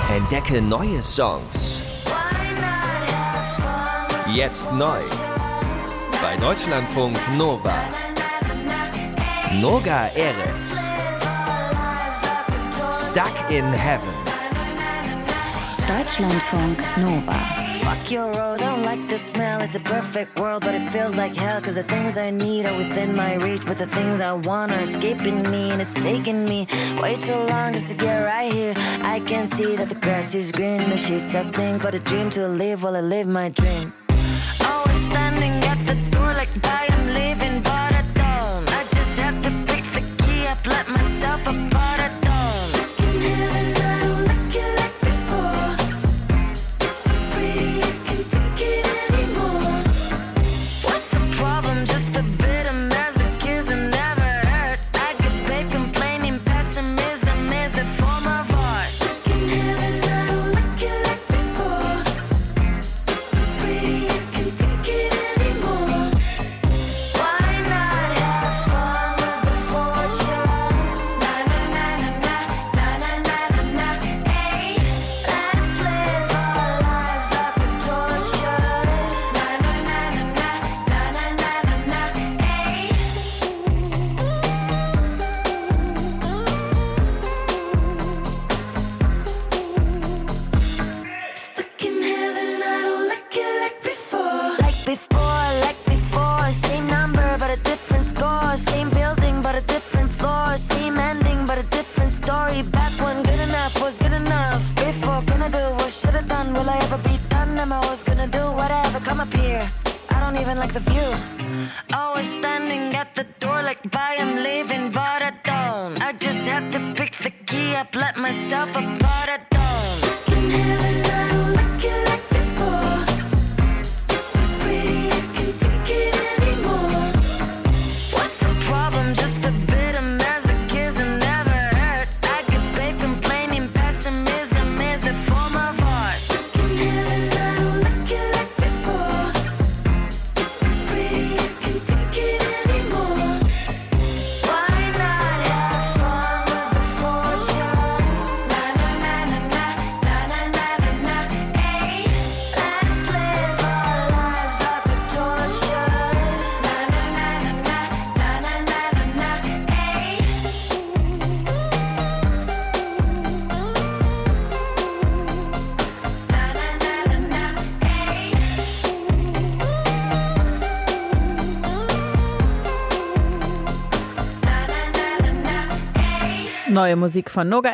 Entdecke neue Songs. Jetzt neu. Bei Deutschlandfunk Nova. Noga Erez. Stuck in Heaven. Deutschlandfunk Nova. Fuck your rose, I don't like the smell. It's a perfect world, but it feels like hell. Cause the things I need are within my reach, but the things I want are escaping me. And it's taking me way too long just to get right here. I can see that the grass is green, the sheets I think, but a dream to live while I live my dream. Always standing at the door like I am leaving, but I don't. I just have to pick the key up, let myself apart, I don't. Stuck in heaven, I don't like it like before. It's not pretty, I can't take it anymore. What's the problem? Just a bit of masochism never hurt. I could pay complaining, pessimism is a form of art. Stuck in heaven, I don't like it like before. It's not pretty, I can't take it anymore. Why not have fun with the fortune? Na na na na na na na na na. Hey, let's live our lives like we're tortured. Na na na na na na na na na. Hey. Stuck in heaven, I don't like it like before. Like before, same number but a different score. Same building but a different floor. Same ending but a different story. Back when good enough was good enough. Before gonna do what should've done. Will I ever be done? I'm always gonna do whatever. Come up here, I don't even like the view. Always standing at the door like bye, I'm leaving, but I don't. I just have to pick the key up, let myself apart, I don't. Stuck in heaven, I don't like it like before. It's not pretty, I can't take it anymore. What's the problem? Just a bit of masochism never hurt. I could pay complaining, pessimism is a form of art. Stuck in heaven, I don't like it like before. It's not pretty, I can't take it anymore. Why not have fun with the fortune? Na na na na na na na na na na. Hey, let's live our lives like we're tortured. Na na na na na na na na na na. Hey. Na na na na na. Hey. Neue Musik von Noga